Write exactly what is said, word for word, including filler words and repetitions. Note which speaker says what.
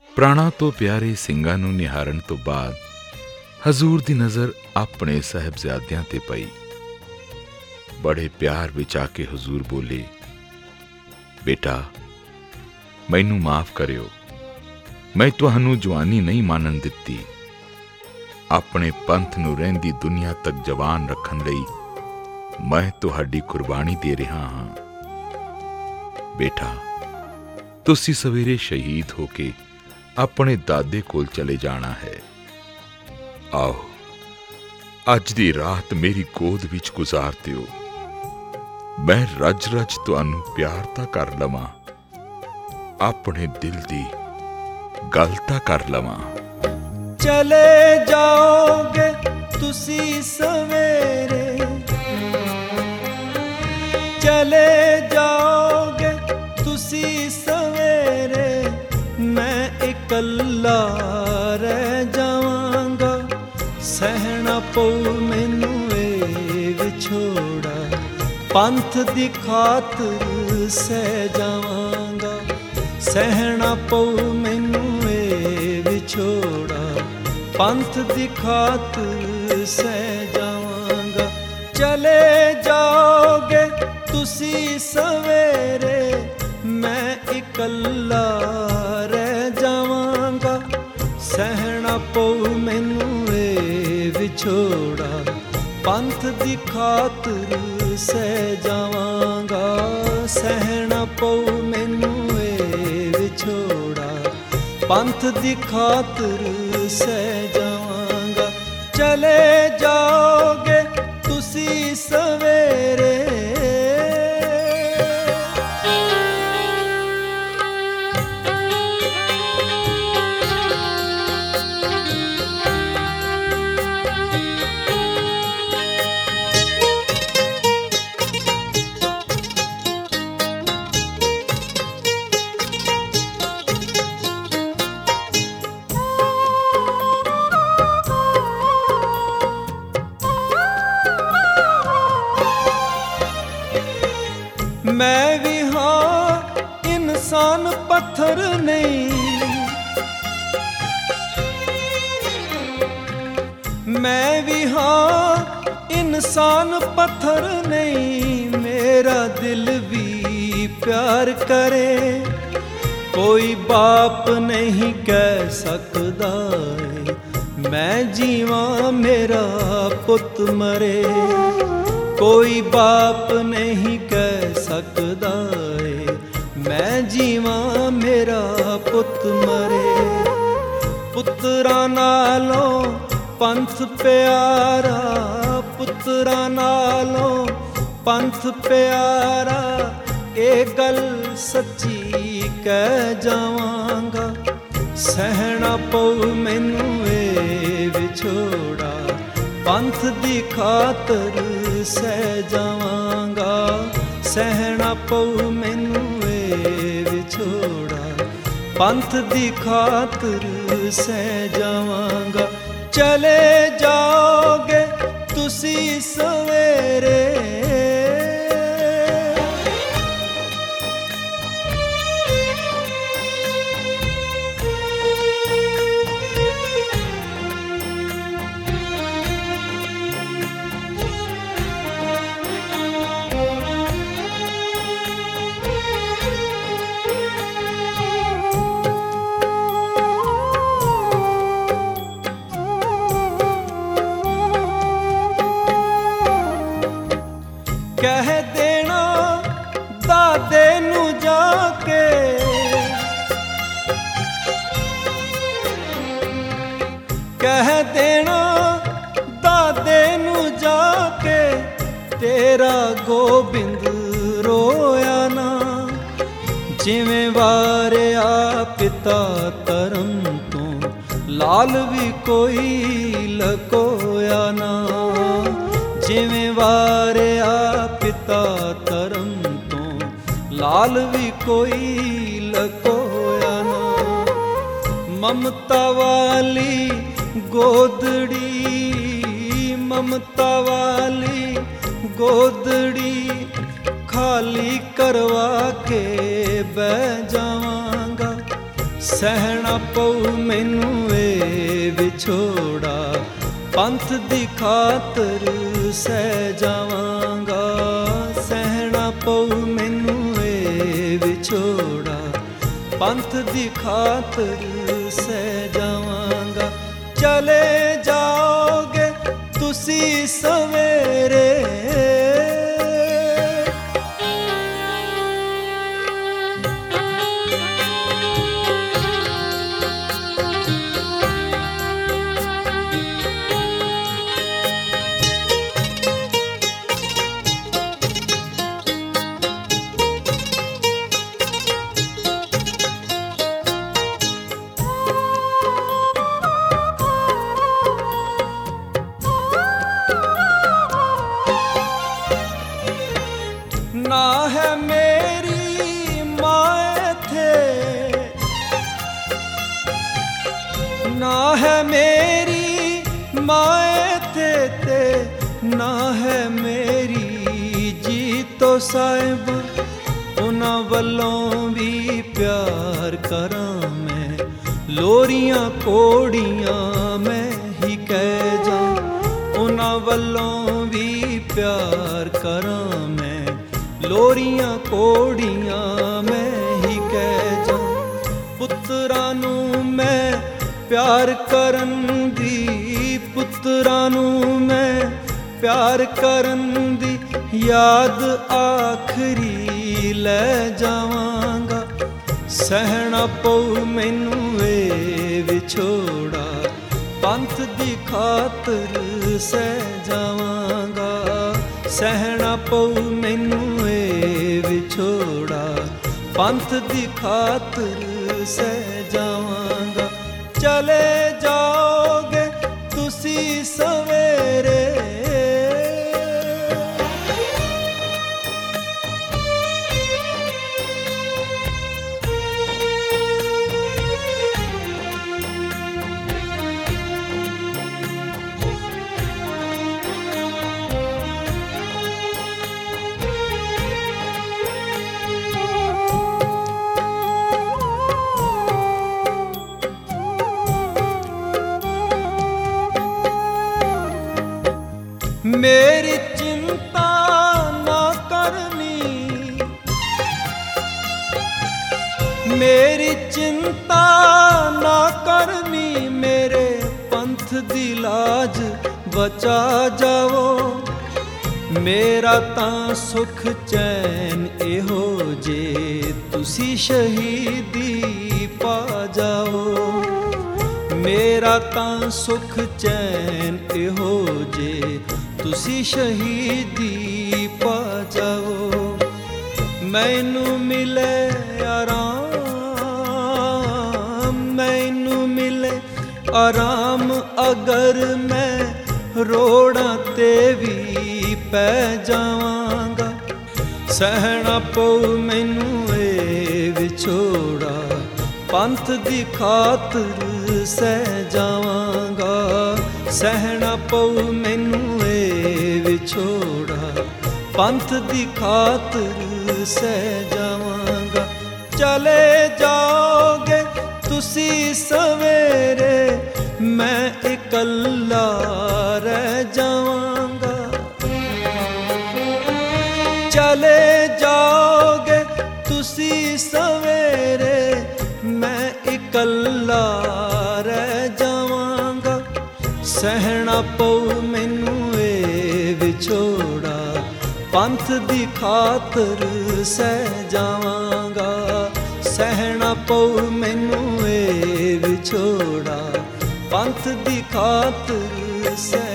Speaker 1: ਪ੍ਰਾਣਾਂ ਤੋਂ ਪਿਆਰੇ ਸਿੰਘਾਂ ਨੂੰ ਨਿਹਾਰਨ ਤੋਂ ਬਾਅਦ ਹਜ਼ੂਰ ਦੀ ਨਜ਼ਰ ਆਪਣੇ ਸਾਹਿਬਜ਼ਾਦਿਆਂ ਤੇ ਪਈ। ਬੜੇ ਪਿਆਰ ਵਿੱਚ ਆ ਕੇ ਹਜ਼ੂਰ ਬੋਲੇ, ਬੇਟਾ ਮੈਨੂੰ ਮਾਫ ਕਰਿਓ, ਮੈਂ ਤੁਹਾਨੂੰ ਜਵਾਨੀ ਨਹੀਂ ਮਾਨਣ ਦਿੱਤੀ। ਆਪਣੇ ਪੰਥ ਨੂੰ ਰਹਿੰਦੀ ਦੁਨੀਆ ਤੱਕ ਜਵਾਨ ਰੱਖਣ ਲਈ ਮੈਂ ਤੁਹਾਡੀ ਕੁਰਬਾਨੀ ਦੇ ਰਿਹਾ ਹਾਂ। ਬੇਟਾ ਤੁਸੀਂ ਸਵੇਰੇ ਸ਼ਹੀਦ ਹੋ ਕੇ ਆਪਣੇ ਦਾਦੇ ਕੋਲ ਚਲੇ ਜਾਣਾ ਹੈ। ਆਓ ਅੱਜ ਦੀ ਰਾਤ ਮੇਰੀ ਗੋਦ ਵਿੱਚ ਗੁਜ਼ਾਰ ਦਿਓ, ਮੈਂ ਰੱਜ ਰੱਜ ਤੁਹਾਨੂੰ ਪਿਆਰ ਤਾਂ ਕਰ ਲਵਾਂ, ਆਪਣੇ ਦਿਲ ਦੀ ਗੱਲ ਤਾਂ ਕਰ ਲਵਾਂ।
Speaker 2: ਚਲੇ ਜਾਓਗੇ ਤੁਸੀਂ ਸਵੇਰੇ, ਚਲੇ ਜਾਓਗੇ ਤੁਸੀਂ ਸਵੇਰੇ, ਮੈਂ ਇਕੱਲਾ ਰਹਿ ਜਾਵਾਂਗਾ। ਸਹਿਣਾ ਪਊ ਮੈਨੂੰ ਇਹ ਵਿਛੋੜਾ, ਪੰਥ ਦੀ ਖਾਤਰ ਸਹਿ ਜਾਵਾਂਗਾ। ਸਹਿਣਾ ਪਊ ਮੈਨੂੰ ਇਹ ਵਿਛੋੜਾ, ਪੰਥ ਦੀ ਖਾਤਰ ਸਹਿ ਜਾਵਾਂਗਾ। ਚਲੇ ਜਾਓਗੇ ਤੁਸੀਂ ਸਵੇਰੇ, ਮੈਂ ਇਕੱਲਾ ਰਹਿ ਜਾਵਾਂਗਾ। ਸਹਿਣਾ ਪਊ ਮੈਨੂੰ ਇਹ ਵਿਛੋੜਾ, ਪੰਥ ਦੀ ਖਾਤਰ ਸਹਿ ਜਾਵਾਂਗਾ। ਸਹਿਣਾ ਪਊ ਮੈਨੂੰ ਇਹ ਵਿਛੋੜਾ, ਪੰਥ ਦੀ ਖਾਤਰ ਸਹਿ ਜਾਵਾਂਗਾ। ਚਲੇ ਜਾਓਗੇ ਤੁਸੀਂ ਸਵੇਰੇ। ਮੈਂ ਵੀ ਹਾਂ ਇਨਸਾਨ ਪੱਥਰ ਨਹੀਂ, ਮੈਂ ਵੀ ਹਾਂ ਇਨਸਾਨ ਪੱਥਰ ਨਹੀਂ। ਮੇਰਾ ਦਿਲ ਵੀ ਪਿਆਰ ਕਰੇ, ਕੋਈ ਬਾਪ ਨਹੀਂ ਕਹਿ ਸਕਦਾ ਏ ਮੈਂ ਜੀਵਾਂ ਮੇਰਾ ਪੁੱਤ ਮਰੇ। ਕੋਈ ਬਾਪ ਨਹੀਂ ਕਹਿ ਸਕਦਾ ਏ ਮੈਂ ਜੀਵਾਂ ਮੇਰਾ ਪੁੱਤ ਮਰੇ। ਪੁੱਤਰਾਂ ਨਾਲੋਂ ਪੰਥ ਪਿਆਰਾ, ਪੁੱਤਰਾਂ ਨਾਲੋਂ ਪੰਥ ਪਿਆਰਾ, ਇਹ ਗੱਲ ਸੱਚੀ ਕਹਿ ਜਾਵਾਂਗਾ। ਸਹਿਣਾ ਪਊ ਮੈਨੂੰ ਇਹ ਵਿਛੋੜਾ, ਪੰਥ ਦੀ ਖਾਤਰ ਸਹਿ ਜਾਵਾਂਗਾ। ਸਹਿਣਾ ਪਊ ਮੈਨੂੰ ਇਹ ਵਿਛੋੜਾ, ਪੰਥ ਦੀ ਖਾਤਰ ਸਹਿ ਜਾਵਾਂਗਾ। ਚਲੇ ਜਾਓਗੇ ਤੁਸੀਂ ਸਵੇਰੇ, ਕਹਿ ਦੇਣਾ ਦਾਦੇ ਨੂੰ ਜਾ ਕੇ, ਕਹਿ ਦੇਣਾ ਦਾਦੇ ਨੂੰ ਜਾ ਕੇ, ਤੇਰਾ ਗੋਬਿੰਦ ਰੋਇਆ ਨਾ। ਜਿਵੇਂ ਵਾਰਿਆ ਪਿਤਾ ਧਰਮ ਤੋਂ, ਲਾਲ ਵੀ ਕੋਈ ਲਕੋਇਆ ਨਾ। ਜਿਵੇਂ ਵਾਰਿਆ ਪਿਤਾ ਧਰਮ ਤੋਂ, ਲਾਲ ਵੀ ਕੋਈ ਲਕੋਇਆ ਨਾ। ਮਮਤਾ ਵਾਲੀ ਗੋਦੜੀ, ਮਮਤਾ ਵਾਲੀ ਗੋਦੜੀ, ਖਾਲੀ ਕਰਵਾ ਕੇ ਬਹਿ ਜਾਵਾਂਗਾ। ਸਹਿਣਾ ਪਊ ਮੈਨੂੰ ਏ ਵਿਛੋੜਾ, ਪੰਥ ਦੀ ਖਾਤਰ ਸਹਿ ਜਾਵਾਂਗਾ। ਸਹਿਣਾ ਪਊ ਮੈਨੂੰ ਏ ਵਿਛੋੜਾ, ਪੰਥ ਦੀ ਖਾਤਰ ਸਹਿ ਜਾਵਾਂਗਾ। ਚਲੇ ਜਾਓਗੇ ਤੁਸੀਂ ਸਵੇਰੇ, ਨਾ ਹੈ ਮੇਰੀ ਮਾਂ ਏਥੇ, ਨਾ ਹੈ ਮੇਰੀ ਮਾਂ ਏਥੇ ਤੇ ਨਾ ਹੈ ਮੇਰੀ ਜੀਤੋ ਸਾਹਿਬ। ਉਹਨਾਂ ਵੱਲੋਂ ਵੀ ਪਿਆਰ ਕਰਾਂ ਮੈਂ, ਲੋਰੀਆਂ ਕੋੜੀਆਂ ਮੈਂ ਹੀ ਕਹਿ ਜਾ। ਉਹਨਾਂ ਵੱਲੋਂ ਵੀ ਪਿਆਰ ਕਰਾਂ ਮੈਂ, ਲੋਰੀਆਂ ਕੋੜੀਆਂ ਮੈਂ ਹੀ ਕਹਿ ਜਾ। ਪੁੱਤਰਾਂ ਨੂੰ ਮੈਂ ਪਿਆਰ ਕਰਨ ਦੀ, ਪੁੱਤਰਾਂ ਨੂੰ ਮੈਂ ਪਿਆਰ ਕਰਨ ਦੀ ਯਾਦ ਆਖਰੀ ਲੈ ਜਾਵਾਂਗਾ। ਸਹਿਣਾ ਪਊ ਮੈਨੂੰ ਏ ਵਿਛੋੜਾ, ਪੰਥ ਦੀ ਖਾਤਰ ਸਹਿ ਜਾਵਾਂਗਾ। ਸਹਿਣਾ ਪਊ ਮੈਨੂੰ ਏ ਵਿਛੋੜਾ, ਪੰਥ ਦੀ ਖਾਤਰ ਸਹਿ ਜਾਵਾਂਗਾ। ਚਲੇ ਜਾਓਗੇ ਤੁਸੀਂ ਸਵੇਰੇ, ਮੇਰੀ ਚਿੰਤਾ ਨਾ ਕਰਨੀ, ਮੇਰੀ ਚਿੰਤਾ ਨਾ ਕਰਨੀ। ਮੇਰੇ ਪੰਥ ਦੀ ਲਾਜ ਬਚਾ ਜਾਵੋ, ਮੇਰਾ ਤਾਂ ਸੁਖ ਚੈਨ ਇਹੋ ਜੇ ਤੁਸੀਂ ਸ਼ਹੀਦੀ ਪਾ ਜਾਓ। ਮੇਰਾ ਤਾਂ ਸੁਖ ਚੈਨ ਇਹੋ ਜੇ ਤੁਸੀਂ ਸ਼ਹੀਦੀ ਪਾ ਜਾਓ। ਮੈਨੂੰ ਮਿਲੇ ਆਰਾਮ, ਮੈਨੂੰ ਮਿਲੇ ਆਰਾਮ ਅਗਰ ਮੈਂ ਰੋੜਾਂ ਤੇ ਵੀ ਪੈ ਜਾਵਾਂਗਾ। ਸਹਿਣਾ ਪਊ ਮੈਨੂੰ ਏ ਵਿਛੋੜਾ, ਪੰਥ ਦੀ ਖਾਤਰ ਸਹਿ ਜਾਵਾਂਗਾ। ਸਹਿਣਾ ਪਊ ਮੈਨੂੰ ਏ ਵਿਛੋੜਾ, ਪੰਥ ਦੀ ਖਾਤਰ ਸਹਿ ਜਾਵਾਂਗਾ। ਚਲੇ ਜਾਓਗੇ ਤੁਸੀਂ ਸਵੇਰੇ, ਮੈਂ ਇਕੱਲਾ ਰਹਿ ਜਾਵਾਂਗਾ। ਚਲੇ ਜਾਓਗੇ ਤੁਸੀਂ ਸਵੇਰੇ, ਮੈਂ ਇਕੱਲਾ ਰਹਿ ਜਾਵਾਂਗਾ। ਸਹਿਣਾ ਪਊ ਮੈਨੂੰ ਏ ਵਿਛੋੜਾ, ਪੰਥ ਦੀ ਖਾਤਰ ਸਹਿ ਜਾਵਾਂਗਾ। ਸਹਿਣਾ ਪਊ ਮੈਨੂੰ ਏ ਵਿਛੋੜਾ, ਪੰਥ ਦੀ ਖਾਤਰ ਸਹਿ